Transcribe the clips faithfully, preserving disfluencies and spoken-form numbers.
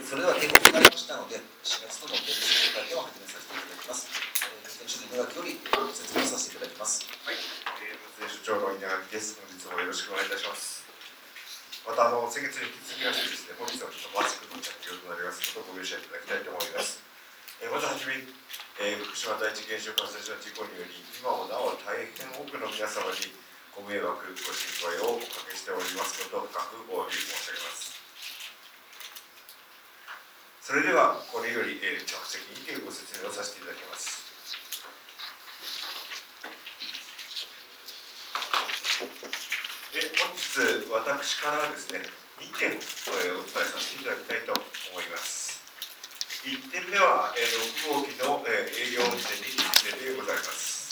それでは定刻になりましたので、しがつとの定期会見を始めさせていただきます。運転手の稲垣よりご説明をさせていただきます。 はい、えー、運転手長の稲垣です。本日もよろしくお願いいたします。また、あの先月に引き続きましてですね、本日はちょっとマスクの着用となりますことをご容赦いただきたいと思います。えー、まずはじめに、えー、福島第一原子力発電所の事故により、今もなお大変多くの皆様にご迷惑、ご心配をおかけしておりますことを深くお詫び申し上げます。それでは、これより、えー、着席にてご説明をさせていただきます。え本日、私からですね、にてん、えー、お伝えさせていただきたいと思います。いってんめは、えー、ろくごうきの、えー、営業運転についてでございます。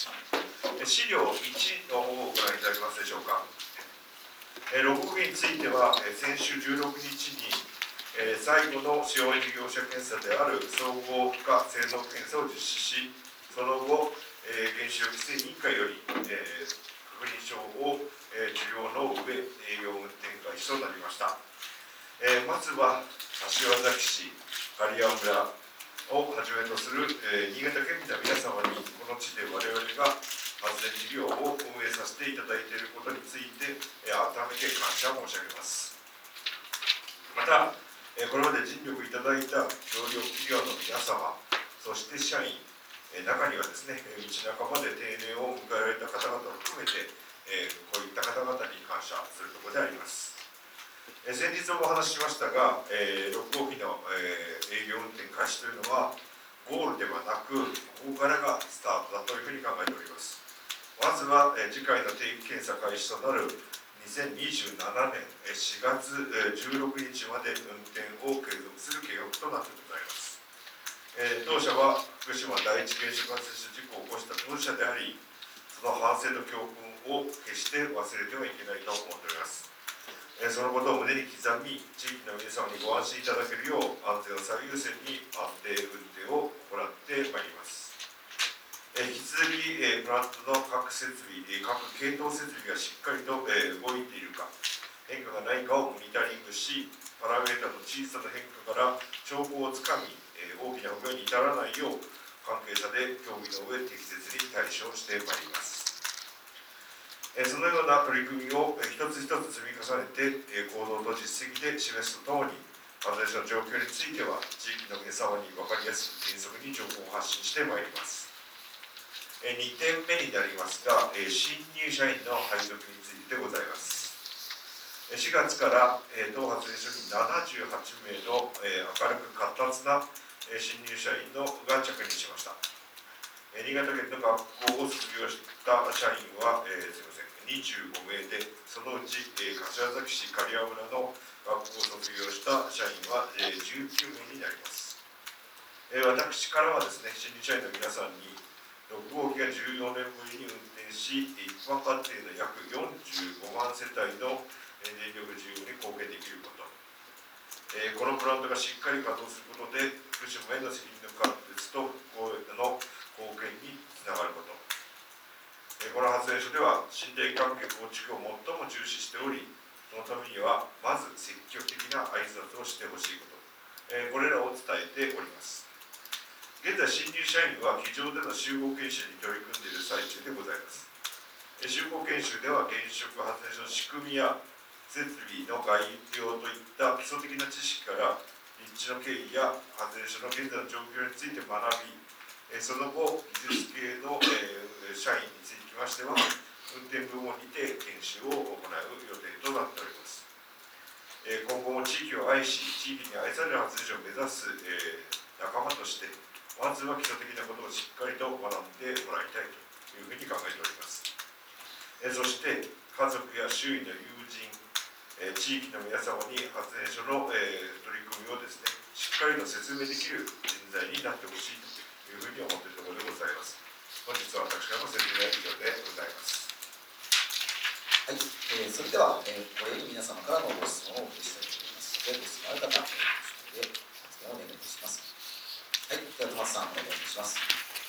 資料いちの方をご覧いただけますでしょうか。えー、ろくごうきについては、えー、先週じゅうろくにちに、えー、最後の使用事業者検査である総合負荷性能検査を実施し、その後、えー、原子力規制委員会より、えー、確認書を、えー、受領の上、営業運転開始となりました。えー、まずは、柏崎市、刈谷村をはじめとする、えー、新潟県民の皆様に、この地で我々が発電事業を運営させていただいていることについて、えー、改めて感謝申し上げます。また、これまで尽力いただいた協力企業の皆様、そして社員、中にはですね、道半ばで定年を迎えられた方々を含めて、こういった方々に感謝するところであります。先日もお話ししましたが、ろくごうきの営業運転開始というのは、ゴールではなく、ここからがスタートだというふうに考えております。まずは、次回の定期検査開始となるにせんにじゅうななねんしがつじゅうろくにちまで運転を継続する計画となってございます。えー、当社は福島第一原子力発電所事故を起こした当事者であり、その反省と教訓を決して忘れてはいけないと思っております。えー、そのことを胸に刻み、地域の皆様にご安心いただけるよう、安全を最優先に安定運転を行ってまいります。引き続き、プラントの各設備、各系統設備がしっかりと動いているか、変化がないかをモニタリングし、パラメータの小さな変化から兆候をつかみ、大きな不具合に至らないよう、関係者で協議の上、適切に対処してまいります。そのような取り組みを一つ一つ積み重ねて、行動と実績で示すとともに、私の状況については、地域の皆様に分かりやすく、迅速に情報を発信してまいります。にてんめになりますが、新入社員の配属についてでございます。しがつから当発電所にななじゅうはちめいの明るく活発な新入社員のが着任しました。新潟県の学校を卒業した社員は、えー、すみません、にじゅうごめいで、そのうち柏崎市刈谷村の学校を卒業した社員はじゅうきゅうめいになります。私からはですね、新入社員の皆さんに、ろくごうきがじゅうよねんぶりに運転し、一般家庭の約よんじゅうごまんせたいの電力需要に貢献できること、えー、このプラントがしっかり稼働することで、福島への責任の貫徹と復興への貢献につながること、えー、この発電所では、信頼関係構築を最も重視しており、そのためには、まず積極的な挨拶をしてほしいこと、えー、これらを伝えております。現在、新入社員は机上での集合研修に取り組んでいる最中でございます。集合研修では、原子力発電所の仕組みや設備の概要といった基礎的な知識から、立地の経緯や発電所の現在の状況について学び、その後、技術系の社員についてきましては、運転部門にて研修を行う予定となっております。今後も地域を愛し、地域に愛される発電所を目指す仲間として、まずは基礎的なことをしっかりと学んでもらいたいというふうに考えております。えそして、家族や周囲の友人、え地域の皆様に発電所の、え取り組みをですね、しっかりと説明できる人材になってほしいというふうに思っているところでございます。本日は私からの説明は以上でございます。 はい、えー、それでは、えー、これに皆様からのご質問をお受けしたいと思いますので、ご質問ある方、えー、発言をお願いいたします。はい、では、戸松さん、お願いします。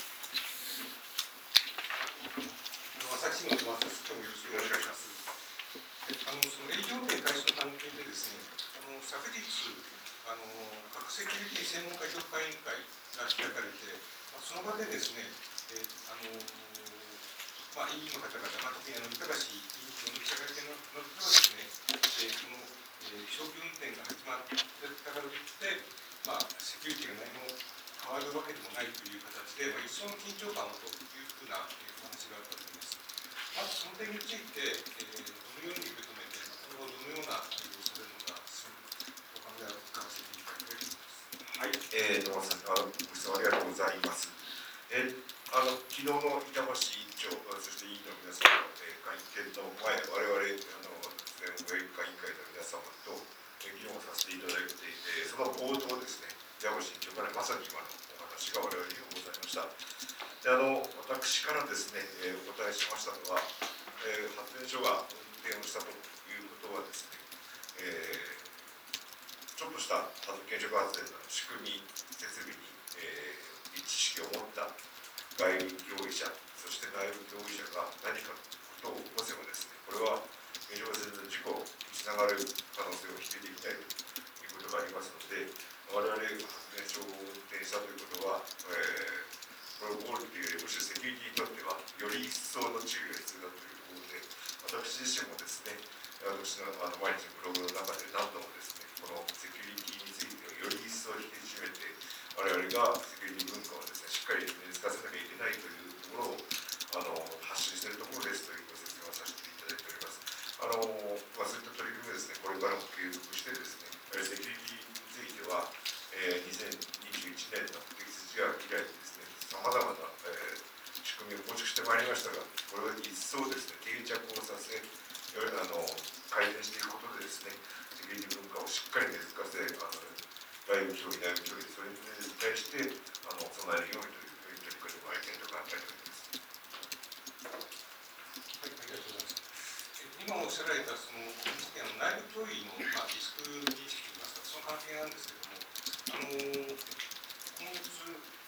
私も戸松です。今日もよろしくお願いします。あのその営業運転開始の関係でですね、あの昨日、あの各セキュリティ専門家評価委員会が開かれて、まあ、その場でですね、えーあのーまあ、委員の方々、まあ、特にあの板橋委員長の記者会見の中ではですね、えー、この、えー、長距運転が始まったからといって、まあ、セキュリティが何も変わるわけでもないという形で、まあ、一層の緊張感をというふうな、えー、お話があったと思います。まずその点について、えー、どのように受け止めて、今後どのような対応をされるのか、お考えを伺わせていただきたいと思います。 はい、えー、どうもさん、あの、ご質問ありがとうございます。えー、あの、昨日の板橋委員長、そして委員の皆様の、えー、会見の前、我々、あの、全運営会委員会の皆様と、えー、議論をさせていただいて、えー、その冒頭ですね、板橋委員長からまさに今のお話が我々にもございました。で、あの、私からですね、えー、お答えしましたのは、えー、発電所が運転をしたということはですね、えーちょっとした原子力発電の仕組み、設備に、えー、知識を持った外部協議者、そして内部協議者が何かことを起こせばですね、これは原子力発電の事故につながる可能性を否定できないということがありますので、我々発電所を運転したということは、えー、これをゴールというより、むしろセキュリティにとっては、より一層の注意が必要だということで、私自身もですね、私のあの毎日のブログの中で何度もですね、このセキュリティについてをより一層引き締めて、我々がセキュリティ文化をですね、しっかり身につかせなきゃいけないというところをあの発信しているところですというご説明をさせていただいております。あのまあ、そういった取り組みをですね、これからも継続してですね、セキュリティについては、えー、にせんにじゅういちねんの適切が以来ですね、さまざまな、えー、仕組みを構築してまいりましたが、これを一層ですね、定着をさせ、あの改善していくことでですね、セキュリティ文化をしっかり根付かせ、あの外部協議、内部協議、それに対してあの備えるようにという取り組みを相手と考えております。 はい、ありがとうございます。今おっしゃられたその内部協議の、まあ、リスク認識といいますか、その関係なんですけれども、あの今月、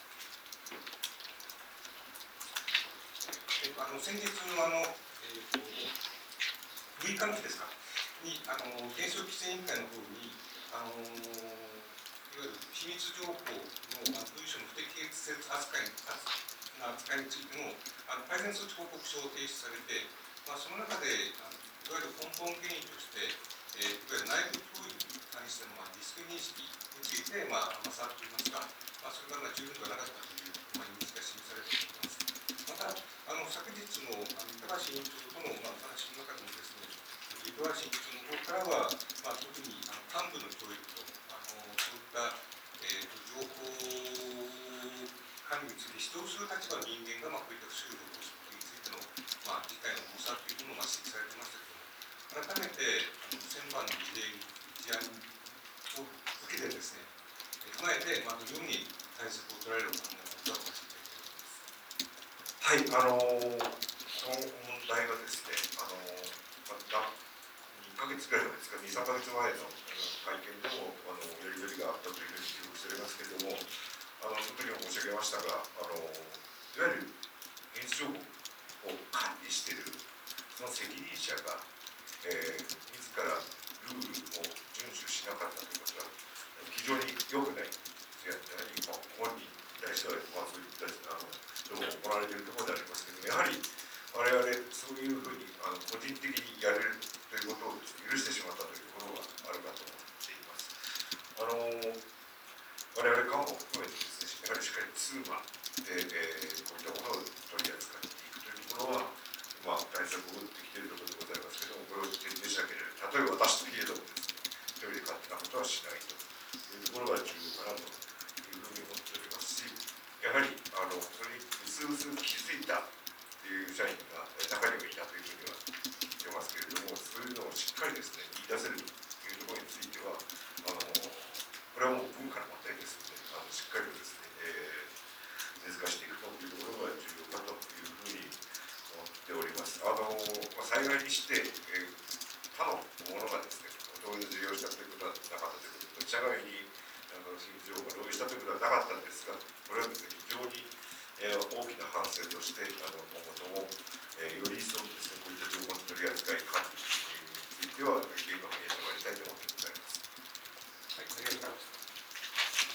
えっと、あの先日のあの、えっと、むいかの日ですかに、あの原子力規制委員会の方に、あのいわゆる秘密情報のあの文書の不適切扱いの扱いについてのあの改善措置報告書を提出されて、まあ、その中であのいわゆる根本原因として、えー、いわゆる内部教育に関しての、まあ、リスク認識について、まあ、甘さといいますか、まあ、それがまあ十分ではなかったという、まあ、認識が示されています。また、あの昨日のあの板橋委員長との、まあ、お話の中でもですね、板橋委員長の方からは、まあ、特にあの幹部の教育と、あのそういった、えー、情報管理について指導する立場の人間が、まあ、こういった不祥事を起こすことについての、まあ、理解の重さというものを、まあ、指摘されていましたけれども、改めてあの先般の事例事案を受けてですね、踏まえて、まあ、どのように対策を取られるお考えなのかをお話しいただきたいと思います。 はい、あのこの問題がですね、あのまたにかげつぐらい前ですか、に、さんかげつまえの会見でもあのやり取りがあったというふうに記憶しておりますけれども、あのその時も申し上げましたが、あのいわゆる原子情報を管理しているその責任者が、えー、自らルールを遵守しなかったということは非常に良くない。やはり、まあ、本人に対しては、まあ、そういったあのどうも行われているところでありますけども、やはり我々そういうふうにあの個人的にやれるということを許してしまったというところがあるかと思っています。あの我々官も含めてですね、やはりしっかりツーマで、えー、こういったものを取り扱っていくというところは、まあ、対策を打ってきているところでございますけれども、これを徹底しなければ、例えば私といえどもですね、一人で勝手なことはしないというところが重要かなというふうに思っておりますし、やはりあのそれにうすうす気づいたという社員が中にはいたというふうには聞いてますけれども、そういうのをしっかりですね、言い出せるというところについては、あのこれはもう文化の問題ですので、あのしっかりとですね、えー、根付かしていくというところが重要かというふうに思っております。あのまあ、幸いにして、えー、他のものがですね、同意の受領したということはなかったということで、社外にあの秘密情報が同意したということはなかったんですが、これはですね、非常に、えー、大きな反省として、あの今後とも、えー、より一層ですね、こういった情報の取り扱い管理については、現場を見てもらいたいと思ってございます。 はい、ありがとうございます。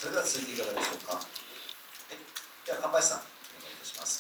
それでは続いていかがでしょうか。はい、では神林さんお願いいたします。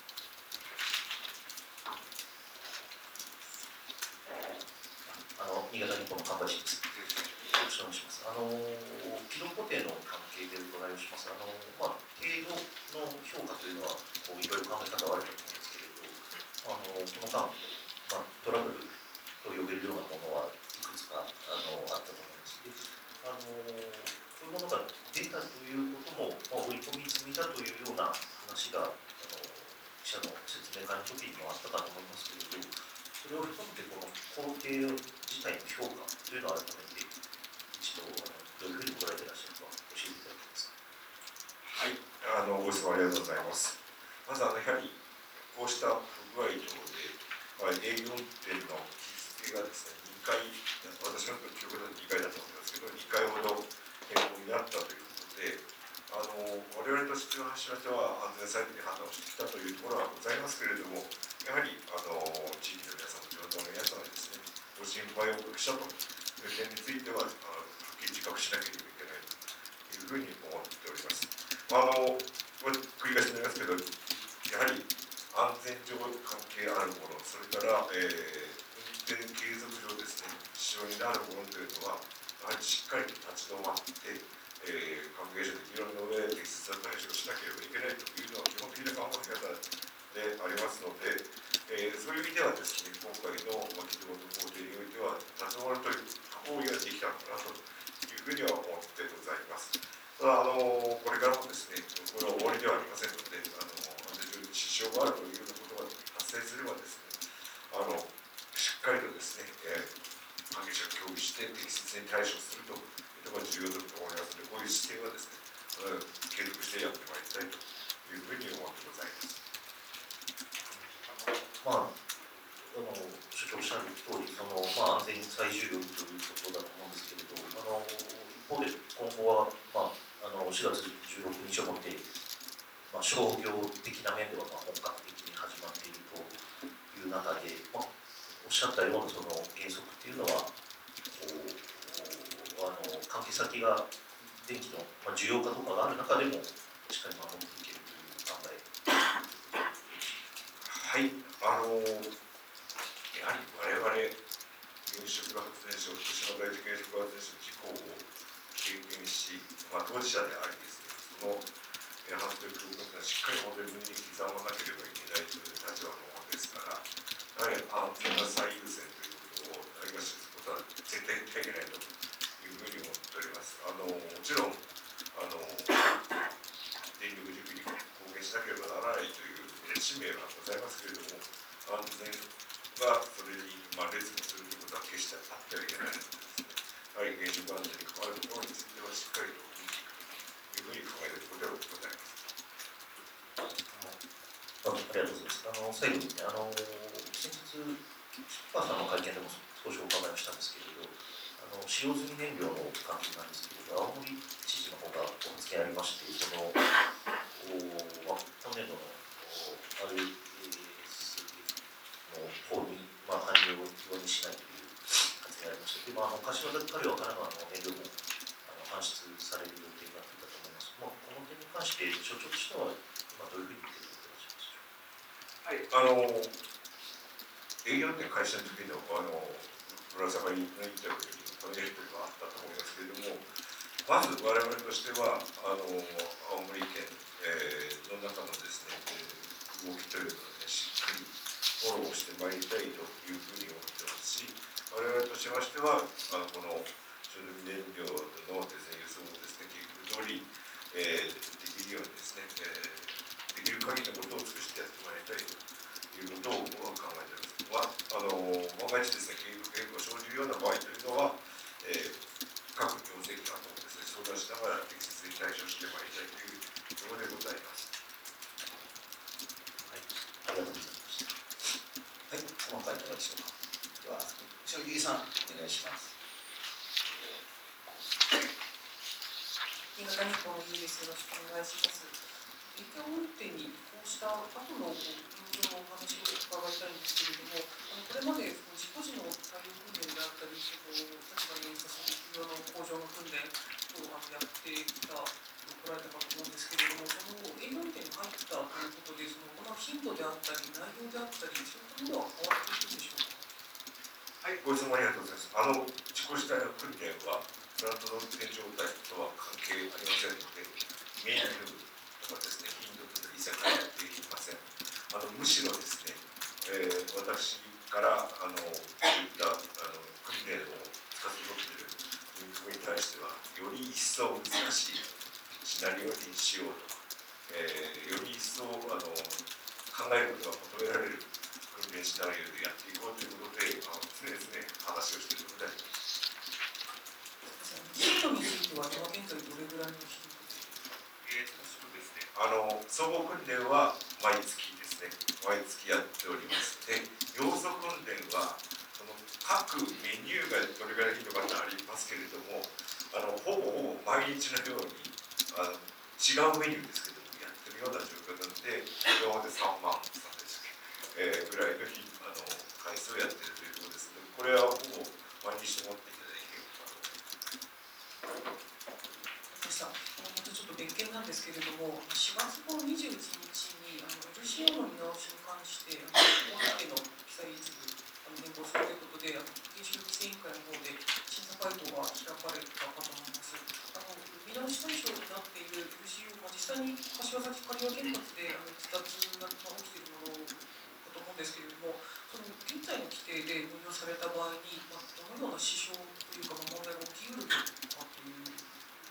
あの新潟日報の神林です。よろしくお願いします。あの軌道固定の関係でお伺いをします。あのまあ程度の評価というのはこういろいろ考え方はあると思うんですけれど、あのこの間、まあ、トラブルと呼べるようなものはいくつかあのあったと思います。であのそういうものが出たということも、まあ、織り込み済みだというような話があの記者の説明会の時にもあったかと思いますけれど、それを含めてこの工程自体の評価というのを改めて一度どういうふうに捉えていらっしゃるか教えていただけますか。 はい、あのご質問ありがとうございます。まずあのやはりこうした不具合等で、まあ、営業運転の日付がですねにかい、私の記憶だとにかいだと思いますけどにかいほど変更になったということで、あの我々としては安全サイトで判断をしてきたというところはございますけれども、やはりあの地域の皆さん、地元の皆さんにですね、ご心配をおかけしたという点については、あのはっきり自覚しなければいけないというふうに思っております。あの繰り返しになりますけど、やはり安全上関係あるもの、それから、えー、運転継続上ですね、支障になるものというのは、やはりしっかりと立ち止まって、えー、関係者で議論の上で適切な対処をしなければいけないというのは基本的な考え方でありますので、えー、そういう意味ではですね、今回の軌道の工程においては、立ち止まるという行為ができたのかなというふうには思ってございます。ただ、あのこれからもですね、これは終わりではありませんので、あの安全上に支障があるというようなことが発生すればですね、あのしっかりとですね、えー、関係者が協議して適切に対処するというのが重要だと思いますので、こういう姿勢はですね、継続してやってまいりたいというふうに思ってございます。 まあ、あの所長おっしゃる通り、そのまあ、安全最重要ということだと思うんですけれど、あの一方で今後は、まあ、あのしがつじゅうろくにちをもって、まあ、商業的な面ではまあ本格的に始まっているという中で、まあ、おっしゃったようなその原則っていうのは、あの関係先が電気の、まあ、需要かどうかがある中でもしっかり守っていけるという考え。 はい、あのやはり我々原子力発電所、福島第一原子力発電所事故を経験し、まあ、当事者でありですね、その発電教訓がしっかりモデルに刻まなければいけないという立場のものですから、やはり安全が最優先ということをないがしろすることは絶対にいけないというふうに思っております。あのもちろんあの電力需給に貢献しなければならないという使命はございますけれども、安全がそれに、まあ、劣後するということは決してあってはいけないのでですね、やはり原子力安全に関わるところについてはしっかりと見ていくというふうに考えていることでございます。 ありがとうございます。あの最後に、ね、あの先日、菊川さんの会見でも少しお伺いをしたんですけれど、あの使用済み燃料の関係なんですけれど、青森知事の方がお発言ありまして、そのお、まあ、今年度の アールエス の方に、まあ、搬入を容認しないという発言がありまして、でまあ、あの柏崎刈羽からの燃料もあの搬出される予定になっていたと思います。まあ、この点に関して、所長としては、今どういうふうに見ていらっしゃいますか。 はい、あの営業運転開始の時のあのぶら下がりのインタビューにトンネルというのがあったと思いますけれども、まず我々としてはあの青森県、えー、の中のですね、えー、動きというのを、ね、しっかりフォローしてまいりたいというふうに思ってますし、我々としましてはあのこの使用済み燃料のですね輸送をですね計画通り、えー、できるようにですね、えー、できる限りのことを尽くしてやってまいりたいということを考えています。まあ、あの万が一ですね、計画変更が生じるような場合というのは、えー、各行政機関ともですね、相談しながら適切に対処してまいりたいというところでございます。 はい、ありがとうございました。 はい、この回いかがでしょうか。では、後ろゆりさん、お願いします。 新潟日報のゆりです。よろしくお願いします。営業運転に移行した後の運用のお話を伺いたいんですけれども、あのこれまで事故時の対応訓練であったり、その立場に演じたその企業の向上の訓練をあのやってきた頻度であったり、内容であったり、そういったものは変わっていくんでしょうか。 はい、ご質問ありがとうございます。あの自己主体の訓練はプラントの運転状態とは関係ありませんので、メニューとかですね、頻度とか一切変わっていません。あのむしろですね、えー、私からあのこういったあの訓練を司っている人口に対しては、より一層難しいシナリオにしようと、えー、より一層あの考えることが求められる訓練シナリオでやっていこうということで、あの常々話をしていることであります。 頻度については今現在どれぐらいの頻度で？ えーとそうですね、あの総合訓練は毎月ですね、毎月やっております。で、要素訓練はその各メニューがどれぐらいの頻度かってありますけれども、あのほぼほぼ毎日のようにあの違うメニューですけどもやってるような状況なので、今までさんまんさんでしたっけ、えー、ぐらいの日あの回数をやっているということですので、これはほぼ毎日持っていただいていると思います。 さん、またちょっと別件なんですけれども、しがつのにじゅういちにちにあの エルシーオー の見直しに関して、大手の記載一部あの変更するということで、あの原子力規制委員会の方で審査会合が開かれたかと思います。あの見直し対象になっている エルシーオー、まあ、実際に柏崎刈羽原発であの自殺が起きているものだと思うんですけれども、その現在の規定で運用された場合に、まあ、どのような支障というか、まあ、問題が起きうるのかという。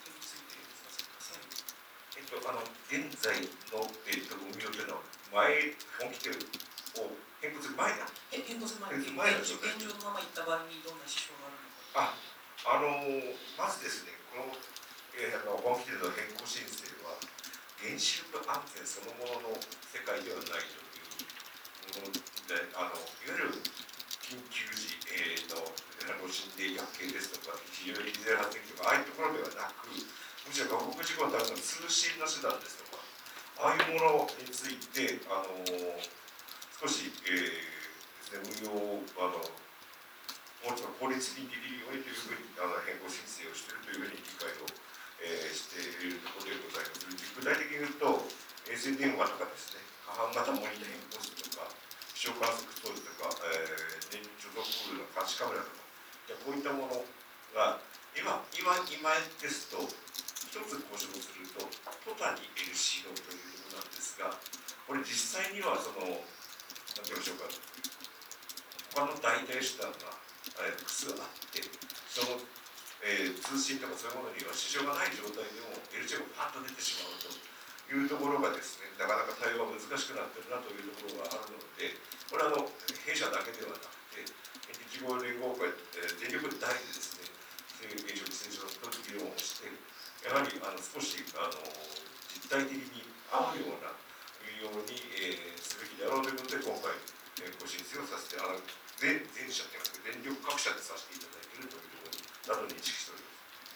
えっと、あの現在の、えっと、運用というのは前本規定を変更する前だ。 変更する前に現状のままいった場合にどんな支障があるのか。あ、あのまずですね、この、えー、あの本規定の変更申請は原子力安全そのものの世界ではないというもので、あのいわゆる緊急時、えー、の心霊薬系ですとか非常にゼロ発電機とかああいうところではなく、むしろ外国事故のための通信の手段ですとか、ああいうものについて、あの少し、えー、ですね、運用をあのもうちょっと効率的にできるようにというふうにあの変更申請をしているというふうに理解を、えー、しているところでございます。具体的に言うと、衛星電話とかですね、過半型モニター変更数とか、気象観測装置とか、えー、電貯蔵プールの監視カメラとか、こういったものが今、今、今ですと、一つ故障すると、途端に エルシーオー というものなんですが、これ実際にはその、何て言いましょうか、他の代替手段が、えー、複数あって、その、えー、通信とかそういうものには支障がない状態でも エルシーオー がパッと出てしまうというところがですね、なかなか対応が難しくなってるなというところがあるので、これはあの弊社だけではなくて、日豪連合会、えー、電力大でですね、原子力規制庁と議論をして、やはりあの少しあの実体的に合うような運用に、えー、すべきであろうということで、今回、えー、ご申請をさせて、あの全全社ではなくて、電力各社でさせていただいているというところなどに認識しており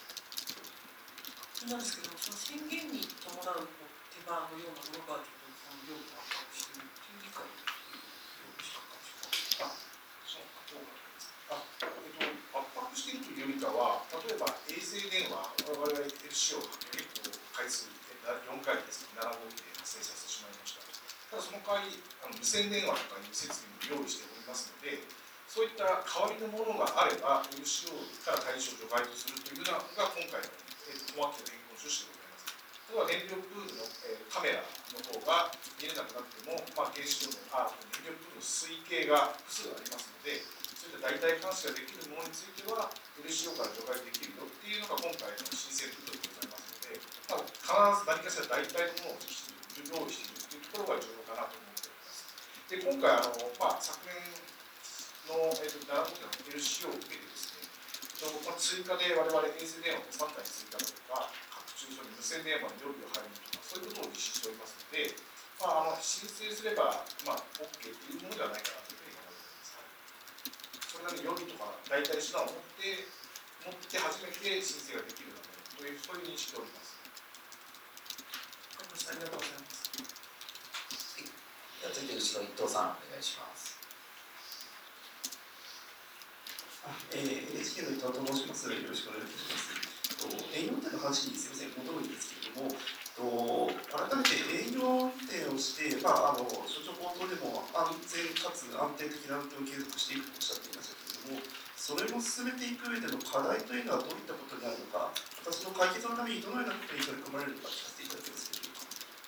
ます。 なんですけど、その宣言に伴う手間のようなものが、ちょっとその量を圧迫しているという理解をよろしかったでしょうか。 あ、そうか、どうか。あ、えっと、圧迫しているというよりかは、例えば衛星電話、我々 エルシーオー 結構回数、よんかいですね、なな号機で発生させてしまいました。ただその代わり、あの無線電話とかいう設備も用意しておりますので、そういった代わりのものがあれば、エルシーオー から対象除外とするというのが今回の本規定の変更趣旨でございます。例えば電力プールの、えー、カメラの方が見れなくなっても、まあ、原子力のあ電力プールの水系が複数ありますので、そういった代替監視ができるものについては、エルシーオー から除外できるよっていうのが今回の申請ルールでございますので、まあ、必ず何かしら代替のものを用意しているというところが重要かなと思っております。で、今回あの、まあ、昨年の、えー、となな号機の エルシーオー を受けてですね、まあ、追加で我々衛星電話をさんだい追加だとか、各中小に無線電話に料金を入るとか、そういうことを実施しておりますので、まあ、あの申請すれば、まあ、OK というものではないかなというふうに思っております。それなりに予備とか代替手段を持って持って初めて申請ができるようなものというそういう認識でおります。 ありがとうございます。 では続いて後ろ伊藤さんお願いします。 えー、エヌエイチケー の伊藤と申します。よろしくお願いいたします。営業運転の話にすみません戻るんですけれども、と改めて営業運転をして、まあ、あの所長後でも安全かつ安定的な運転を継続していくとおっしゃっていましたけれども、それを進めていく上での課題というのはどういったことになるのか、またその解決のためにどのようなことに取り組まれるのか聞かせていただけますでしょうか。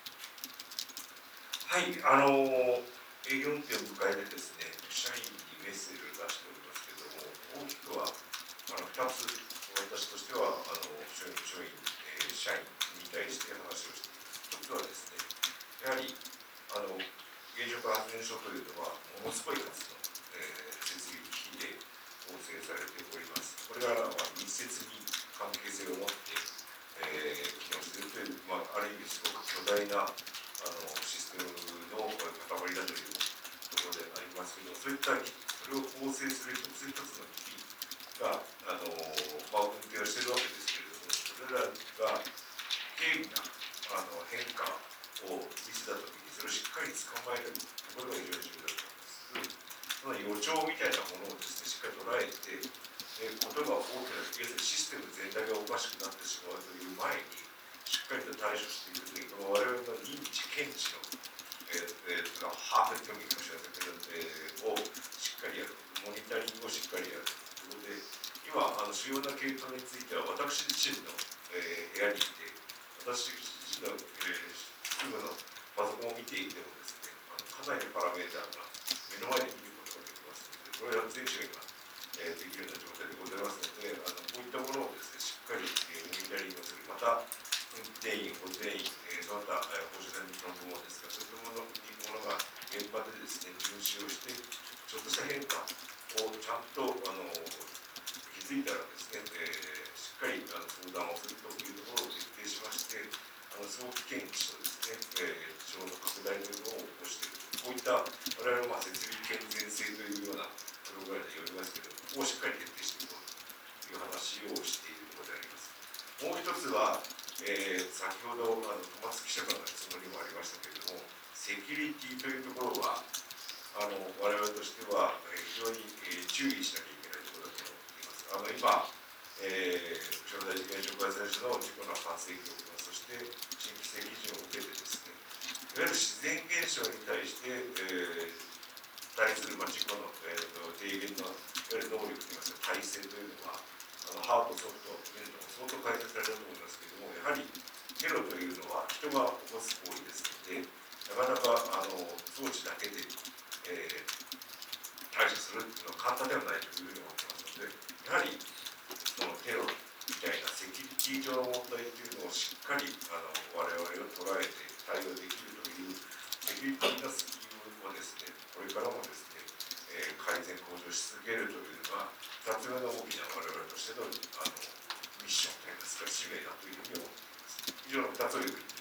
はい、あの営業運転を迎えてですね、社員にメッセージを出しておりますけれども、大きくはあのふたつ、私としてはあの署員、署員、えー、社員に対して話をしています。ひとつはですね、やはりあの原子力発電所というのはものすごい数の、えー、設備機器で構成されております。これが、まあ、密接に関係性を持って、えー、機能しているという、まあ、ある意味すごく巨大なあのシステムの塊だというところでありますけど、そういったそれを構成する一つ一つの機器があの、まあ、運転をしているわけですけれども、それらが軽微なあの変化を見せたときに、それをしっかり捕まえるところが非常に重要だと思います。その予兆みたいなものをですね、しっかり捉えて、えことが大きな、要するにシステム全体がおかしくなってしまうという前に、しっかりと対処していくという、我々の認知、検知の、えーえー、把握というのもいいかもしれませんけど、えー、をしっかりやる、モニタリングをしっかりやるということで、今、あの主要な系統については、私自身の、えー、部屋にいて、私自身の、えー、すぐのパソコンを見ていてもですね、あのかなりのパラメーターが目の前で見ることができますので、これは全種類が、えー、できるような状態でございますので、あのこういったものをですね、しっかり、えー、モニタリングをする、また、運転員、保全員、えー、その他、えー、保守線の部門ですが、そういったものものが現場でですね、巡視をして、ちょっとした変化をちゃんとあの気づいたらですね、えー、しっかりあの相談をするというところを徹底しまして、あの早期検知とですね、えー、事象の拡大というのを起こしている。こういった我々のまあ設備健全性というようなプログラムによりますけれども、ここをしっかり徹底していこうという話をしているところであります。もう一つは、えー、先ほどあの小松記者からの質問にもありましたけれども、セキュリティというところは、あの我々としては、えー、非常に、えー、注意しなきゃいけないところだと思っています。あの今、えー、福島第一原子力発電所の事故の発生記録、そして新規制基準を受けてですね、いわゆる自然現象に対して、えー、対する、まあ、事故の、えー、と低減のいわゆる能力といいますか、体制というのは、あのハード、ソフト、メルトも相当開発されたと思いますけれども、やはりテロというのは人が起こす行為ですので、なかなかあの装置だけで、えー、対処するというのは簡単ではないというふうに思ってますので、やはりそのテロみたいなセキュリティ上の問題というのをしっかりあの我々を捉えて対応できるというセキュリティのスキルをですね、これからもですね、えー、改善向上し続けるというのがふたつめの大きな我々としての、あのミッションといいますか使命だというふうに思っています。以上のふたつをよく言ってい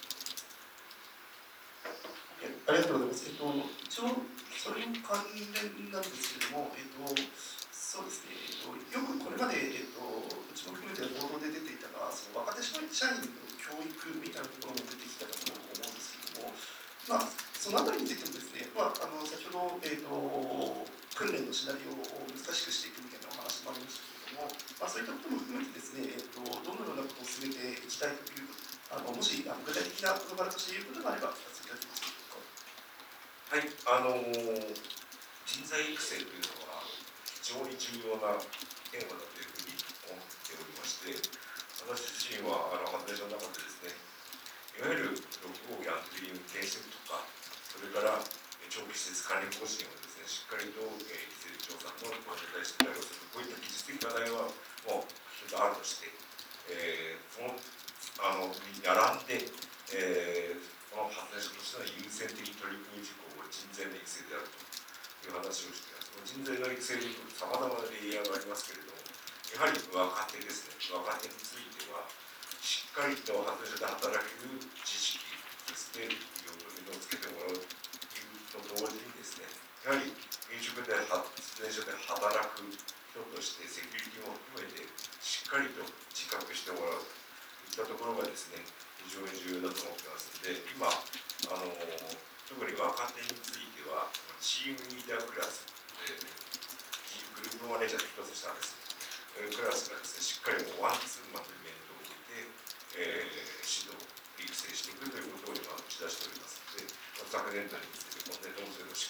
ます。 ありがとうございます。えっと、一応、それに関連なんですけれども、えっと、そうですね、えっと、よくこれまで、えっと、うちも含めて報道で出ていたのは、その若手社員の教育みたいなところも出てきたかと思うんですけれども、まあ、そのあたりについてもですね、まあ、あの先ほど、えっと、訓練のシナリオを難しくしていくみたいなお話もありましたけれども、まあ、そういったことも含めてですね、えっと、どのようなことを進めていきたいという、あのもしあの具体的な事柄として言うことがあれば、聞かせていただけますか。 はい、あのー、人材育成というのは非常に重要なテーマだというふうに思っておりまして、私自身はあの発電所の中でですね、いわゆるろく号機安定運転設とか、それから長期施設管理方針をですね、しっかりと、えー、技術調査の問題に対して対応する、こういった技術的課題はもう一つあるとして、えー、そのあのに並んで、えーこの発電所としての優先的取り組み事項は人材の育成であるという話をしています。人材の育成にさまざまなレイヤーがありますけれども、やはり若手ですね、若手については、しっかりと発電所で働ける知識、そして技量というのをつけてもらうと同時にですね、やはり飲食で発電所で働く人としてセキュリティも含めてしっかりと自覚してもらうといったところがですね、非常に重要だと思ってますので、今、あの特に若手については、チームリーダークラス、えー、グループマネージャーの一つ下ですね、クラスがですね、しっかりもうワンツーマンという面倒を置いて、えー、指導、育成していくということを今、打ち出しておりますので、昨年度について、今年度もそれをし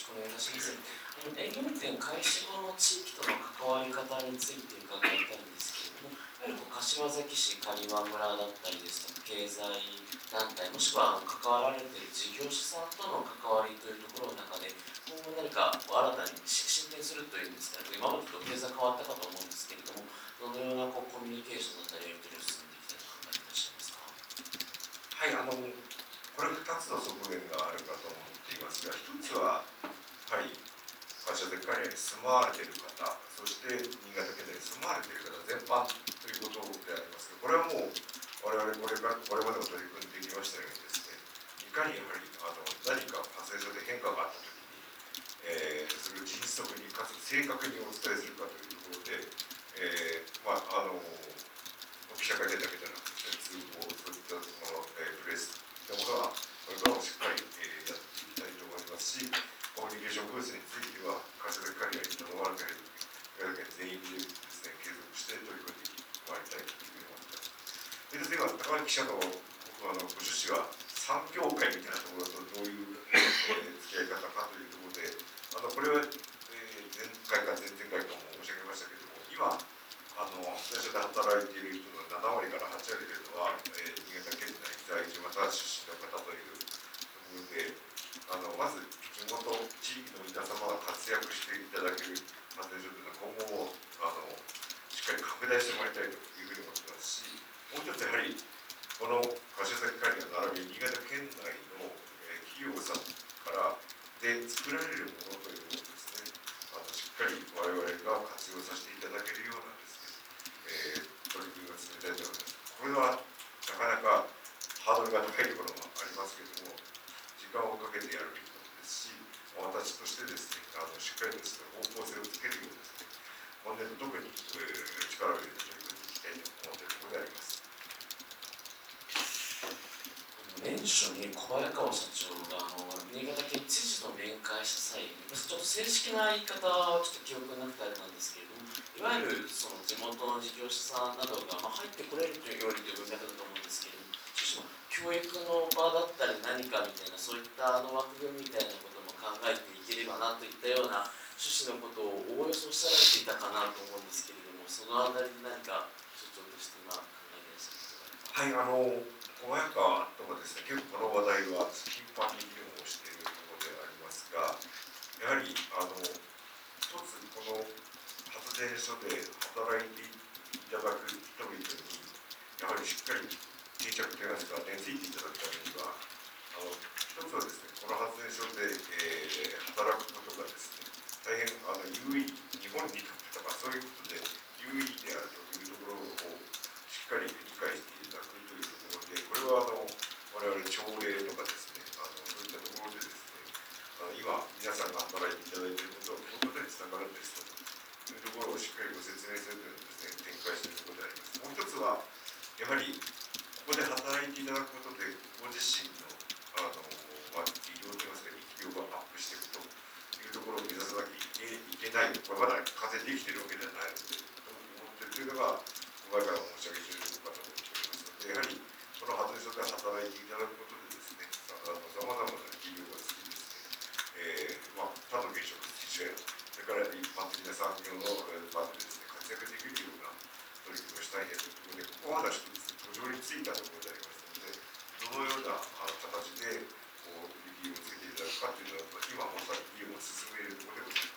くお願いいたします。あの営業運転開始後の地域との関わり方について伺いたいんですけれども、いわゆるこう柏崎市刈羽村だったりですとか経済団体もしくは関わられている事業者さんとの関わりというところの中で今後何かこう新たに進展するというんですかね、今までとフェーズが変わったかと思うんですけれども、どのようなこうコミュニケーションだったりやり取りを進んでいきたいと考えていらっしゃいますか。 はい、あのこれふたつの側面があるかと思っていますが、ひとつはやはり柏崎刈羽に住まわれている方、そして新潟県内に住まわれている方全般ということでありますが、これはもう我々これからこれまでも取り組んできましたようにですね、いかにやはりあの何か発電所で変化があったときに、えー、それを迅速にかつ正確にお伝えするかというところで、えーまあ、あの記者会見だけじゃなくて通報、そういったその、えー、プレスといったものはこれからもしっかり、えー、やっていきたいと思いますし、コミュニケーションブースについては柏崎刈羽に頼まれている全員でですね継続して取り組んでまいりたいというふうに思っています。でですね、今高木記者の僕はあのご出資は産業界みたいなところとどういう、えー、付き合い方かというところで、あのこれは、えー、前回か前々回かも申し上げましたけれども、今あの発電所で働いている人のななわりからはちわりというのは、えー、新潟県内在住または出身の方というところで、あのまず地元地域の皆様が活躍していただける発電所というのは今後もあのしっかり拡大してもらいたいというふうに思ってますし、もう一つやはりこの柏崎刈羽並び新潟県内の、えー、企業さんからで作られるものというのをですね、あのしっかり我々が活用させていただけるようなですね、えー、取り組みを進めたいと思います。これはなかなかハードルが高いところもありますけれども、時間をかけてやるべきことですし、私としてですね、あのしっかりとした方向性をつけるようにですね、今年度特に、えー、力を入れて取り組んでいきたいと思っているところであります。 年初に小早川社長があの新潟県知事と面会した際に、ちょっと正式な言い方はちょっと記憶なくてあれなんですけれども、いわゆるその地元の事業者さんなどが、まあ、入ってこれるというよりという分野だと思うんですけれども、教育の場だったり何かみたいな、そういったあの枠組みみたいなことも考えていければなといったような趣旨のことをおおよそおっしゃられていたかなと思うんですけれども、そのあたりで何か所長として今考えていらっしゃることがありますか。 はい、あの小早川とはですね、結構この話題は頻繁に議論をしているところでありますが、やはりあの一つこの発電所で働いていただく人々にやはりしっかり定着といいますか、根付いていただくためには、あの一つはですね、この発電所で、えー、働くことがですね、大変あの優位、日本にとってとかそういうことで優位であるというところをしっかり理解していただくというところで、これはあの我々朝礼とかですね、あのそういったところでですね、あの今皆さんが働いていただいていることはこのことにつながるんですというところをしっかりご説明するというのをですね、展開しているところであります。もう一つはやはりここで働いていただくことでご自身のあの、まあ、技量といいますか力量がアップしていくというところを目指さなきゃいけない、これまだ完全にできているわけではないのでと思っているというのが前から申し上げていることかと思っておりますので、やはりこの発電所で働いていただくことでですね、さまざまな企業がつきですね、えーまあ、他の現職地主やそれから一般的な産業の場でですね、活躍できるような取り組みをしたいんだということで、ここはまだ一つ途上についたところでありますので、どのような形でこう力をつけていただくかというのは、今まさに議論を進めるところでございます。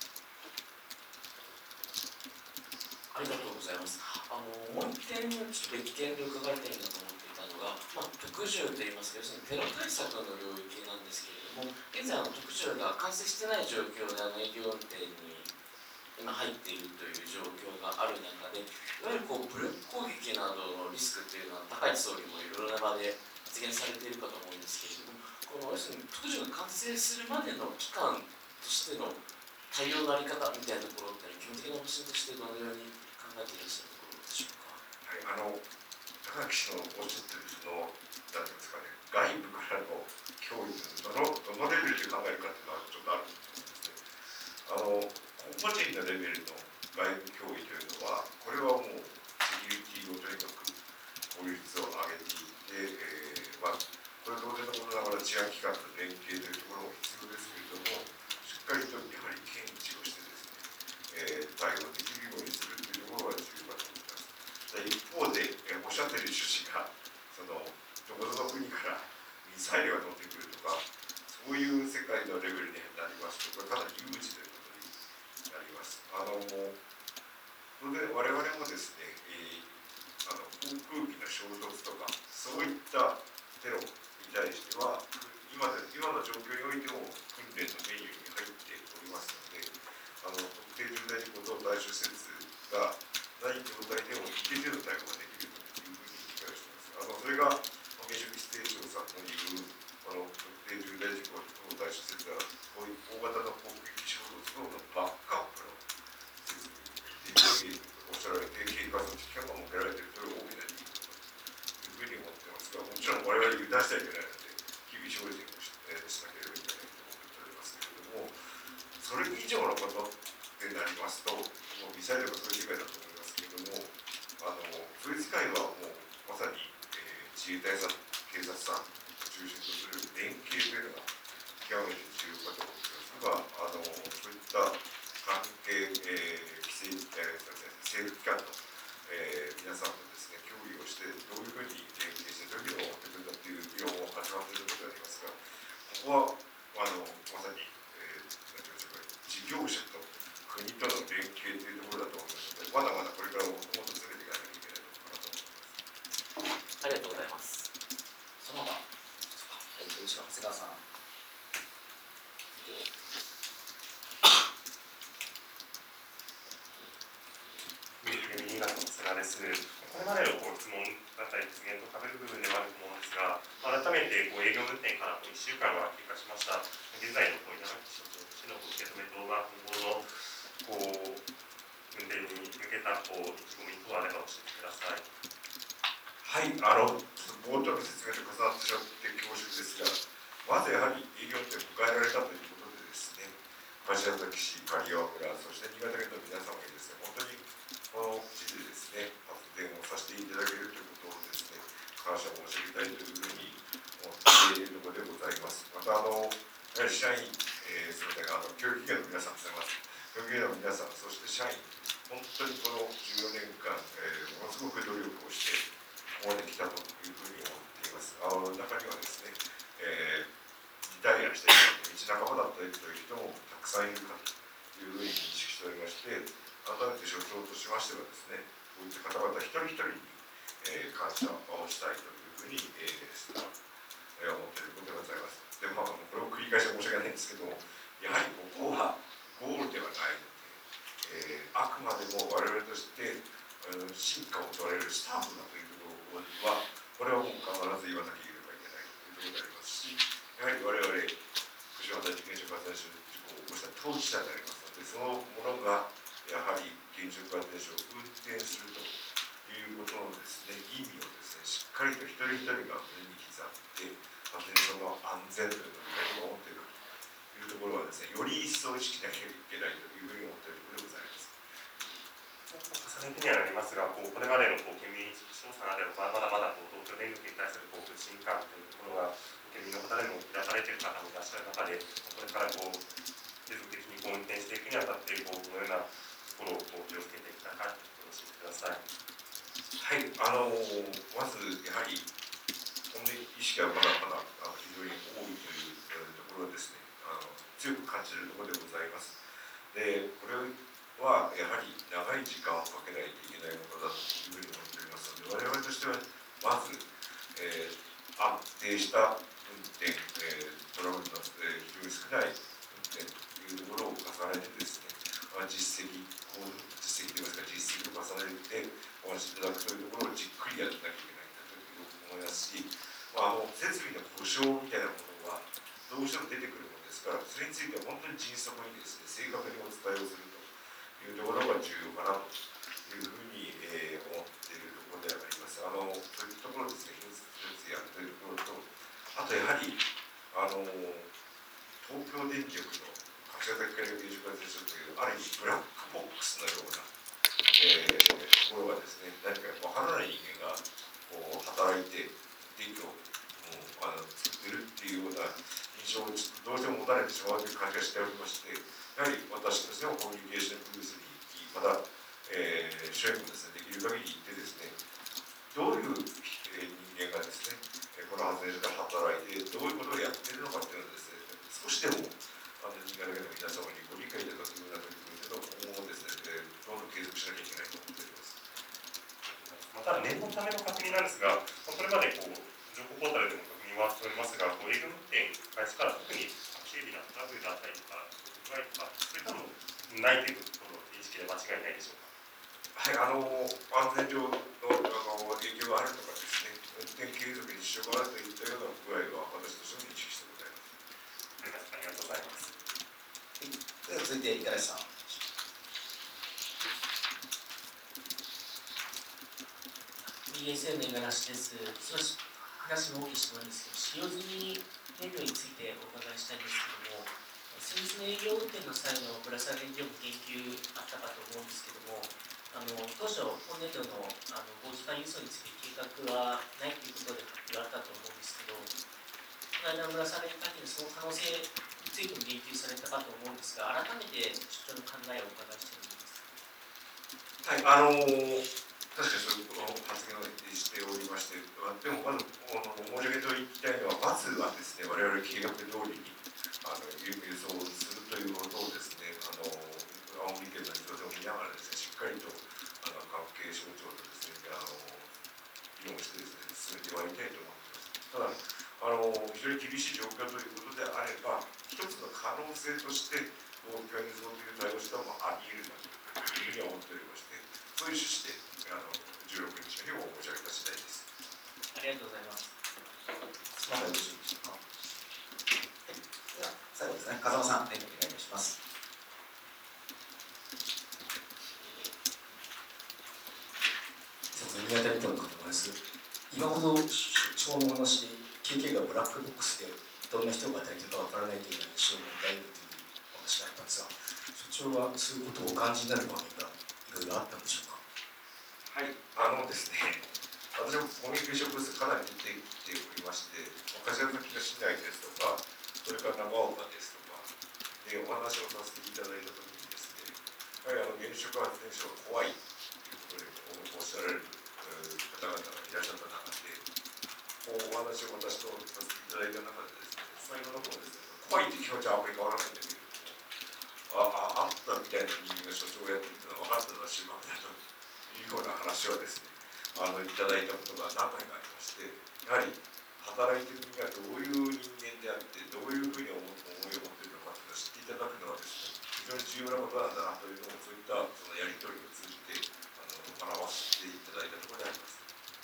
ありがとうございます。あのもう一点ちょっと別件で伺いたいなと思っていたのが、まあ、特需といいますか、要するにテロ対策の領域なんですけれども、現在あの特需が完成してない状況であの営業運転に今入っているという状況がある中で、いわゆるこう武力攻撃などのリスクというのは高市総理もいろいろな場で発言されているかと思うんですけれども、この要するに特需が完成するまでの期間としての対応のあり方みたいなところって基本的な方針としてどのように考えていらっしゃるところでしょうか。 はい、あの高木氏のおっしゃっているその何ていうんですかね、外部からの脅威というのはどのどのレベルで考えるかというのはちょっとあると思うんですね。あの個人のレベルの外部脅威というのは、これはもうセキュリティをとにかく効率を上げていって、えーまあ、これは当然のことながら治安機関との連携というところも必要ですけれども、 一方で、えー、おっしゃってる趣旨がそのどこぞの国からミサイルが飛んでくるとかそういう世界のレベルになりますとこれかなり有事ということになります。あのそれで我々もですね、えー、あの航空機の衝突とかそういったテロに対しては今で今の状況においても訓練のメニューに入っておりますので、あの特定重大事故等対処施設がない状態でも一定程度対応ができるというふうに理解しています。あのそれが原子力規制庁さんの言うあの特定重大事故等対処施設はこういう大型の航空機衝突等のバックアップの設備でおっしゃられて経過措置期間が設けられているという大きな理由というふうに思ってますが、もちろん我々油断してはいけないので日々精進をし、えー、しなければいけないと思っておりますけれども、それ以上のことってなりますともうミサイルがそういう世界だと思いますけれども、あのそういう世界はもうまさに、えー、自衛隊さん警察さんを中心とする連携というのが極めて重要かと思いますが、あのそういった関係、えー、規制、えー、政府機関の、えー、皆さんとですね協議をしてどういうふうに連携してどういうのを持ってくるんだという議論を始まっているところでありますが、ここはあのまさに、えー、何て言いましょうか、事業者と国との連携というところだと思いますので、まだまだこれからもっともっと詰めていかなきゃいけないのかなと思います。 ありがとうございます。 その他、はい、後ろ長谷川さん。 新潟の菅です。これまでのご質問だったり実現と被る部分ではあると思うんですが、改めてこう営業運転からいっしゅうかんが経過しました。現在のこう稲垣所長としての受け止めと、まあ、今後のこう運転に向けたこう意気込み等あれば教えてください。 はい、あのちょっと冒頭の説明と重なってしまって恐縮ですが、まずやはり営業運転を迎えられたということでですね、柏崎市、刈羽村、そして新潟県の皆様にですね、本当にこの地でですね、発電をさせていただけるということをですね、感謝申し上げたいというふうに思っているところでございます。また、あのやはり社員、えー、それからあの教育企業の皆さん、すみません、教育企業の皆さん、そして社員、本当にこのじゅうよねんかん、えー、ものすごく努力をして、ここまで来たというふうに思っています。あの中にはですね、えー、リタイアして道半ばだったという人もたくさんいるかというふうに認識しておりまして、改めて所長としましてはですね、こういった方々一人一人に、えー、感謝をしたいというふうに、えーですね、えー、思っていることでございます。で、まあ、これを繰り返し申し訳ないんですけども、やはりここはゴールではないので、えー、あくまでも我々として、えー、進化を問われるスタッフだというところは、これはもう必ず言わなければいけないというところでありますし、やはり我々、福島第一原子力発電所事故を起こした当事者でありますので、そのものがやはり原子力発電所を運転するということのですね、意味をですね、しっかりと一人一人が胸に刻んで、発電所の安全というのを守っているというところはですね、より一層意識しなきゃいけないというふうに思っているところでございます。 重ねてにはなりますが、こうこれまでのこう県民調査などではまだまだこう東京電力に対するこう不信感というところが県民の方でも抱かれている方もいらっしゃる中で、これからこう継続的にこう運転していくにあたってこうどのようなところをこう気をつけていたか教えてください。 はい、あのまずやはりこの意識はまだまだあの非常に多いというところはですね、あの強く感じるところでございます。で、これはやはり長い時間をかけないといけないものだというふうに思っておりますので、我々としてはまず、えー、安定した運転、えー、トラブルの、えー、非常に少ない運転というところを重ねてですね、まあ、実績、実績といいますか実績を重ねてお話しいただくというところをじっくりやらなきゃいけないんだというふうに思いますし、まあ、あの設備の故障みたいなものはどうしても出てくるものですから、それについては本当に迅速にですね、正確にお伝えをするというところが重要かなというふうに、えー、思っているところであります。あのそういったところですね、一つ一つやるというところと、あとやはりあの東京電力の柏崎刈羽原子力発電所というある意味ブラックボックスのような、えー、ところがですね、何かわからない人間がこう働いて電気をあの作ってるっていうような印象をどうしても持たれてしまうという感じがしておりまして、やはり私としてもコミュニケーションブースにまた、えー、社員もですね、できる限り行ってですね、 のための確認なんですが、これまでこう情報ポータルでも確認はしておりますが、こう営業運転開始から特に警備なトラブルだったりとか、不具合とか、そういったのないということの認識で間違いないでしょうか。 はい、あの安全上のあの影響があるとかですね、運転継続に支障があるといったような不具合は私としても認識してございます。 ありがとうございます。 では続いて五十嵐さん。 ビーエスエヌ の五十嵐です。少し話も大きいしてもらうんですけど、使用済み燃料についてお伺いしたいんですけども、先日の営業運転の際のぶら下がり量も言及あったかと思うんですけども、あの当初、本年度のあの合機化輸送について計画はないということで発表あったと思うんですけど、この間のぶら下がり会見でその可能性についても言及されたかと思うんですが、改めて所長の考えをお伺いしてもいいですか。 はい、あの確かにそういう発言をしておりまして、でもまずあの申し上げておきたいのは、まずはですね、我々計画通りにあの輸送するということをですね、あの青森県の状況を見ながらですね、しっかりとあの関係省庁とですね、あの議論してですね、進めてまいりたいと思っています。ただ、あの非常に厳しい状況ということであれば、一つの可能性として、合機化輸送という対応したもあり得るなというふうには思っておりまして、そういう趣旨であのじゅうろくにちの日を申し上げた次第です。 ありがとうございます。 その辺よろしいでしょうか。はい、では最後ですね、風間さん、はい、お願いいたします。 新潟日本の方です。今ほど所長のお話で、経験がブラックボックスでどんな人が働いてるかわからないというような印象を持たれるというお話があったんですが、所長はそういうことをお感じになる場面がいろいろあったんでしょうか。 はい、あのですね、私もコミュニケーションブースかなり出てきておりまして、柏崎の市内ですとか、それから長岡ですとかでお話をさせていただいたときにですね、やはりあの原子力発電所が怖いということでおっしゃられる方々がいらっしゃった中で、こうお話を私とさせていただいた中でですね、最後の方ですね、怖いという気持ちはあまり変わらないんだけれども、ああ、あったみたいな人間が所長をやっているのは分かったのは収穫だというような話をですね、あのいただいたことが何回かありまして、やはり働いている人がどういう人間であって、どういうふうに思いを持っているのかというのを知っていただくのはですね、非常に重要なことなんだなというのを、そういったそのやり取りを通じてあの学ばせていただいたところであります。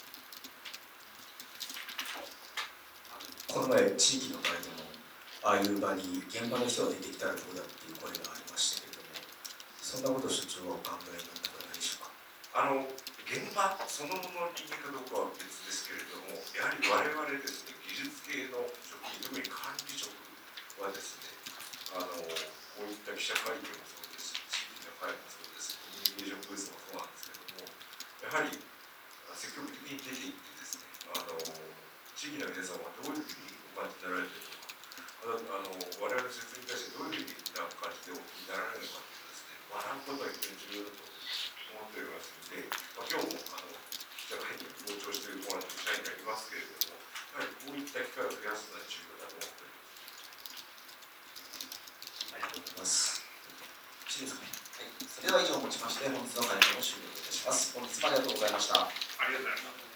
この前、地域の場合でも、ああいう場に現場の人が出てきたらどうだっていう声がありましたけれども、そんなことを所長はお考えになったことはないでしょうか。 あの現場そのものの人間かどうかは別ですけれども、やはり我々ですね、技術系の職員、特に管理職はですね、あのこういった記者会見もそうですし、地域の会もそうです、コミュニケーションブースもそうなんですけれども、やはり積極的に出ていってですね、あの地域の皆さんはどういうふうにお感じになられているのか、あの我々の説明に対してどういうふうな感じでお聞きになられるのかというですね、学ぶことが非常に重要だと思っておりますので、まあ、今日もあの記者会見に傍聴しているものと社員がいますけれども、やはりこういった機会を増やすのは重要だと思っております。 ありがとうございます。よろしいですかね。はい、それでは以上をもちまして本日の会見を終了いたします。本日もありがとうございました。 ありがとうございました。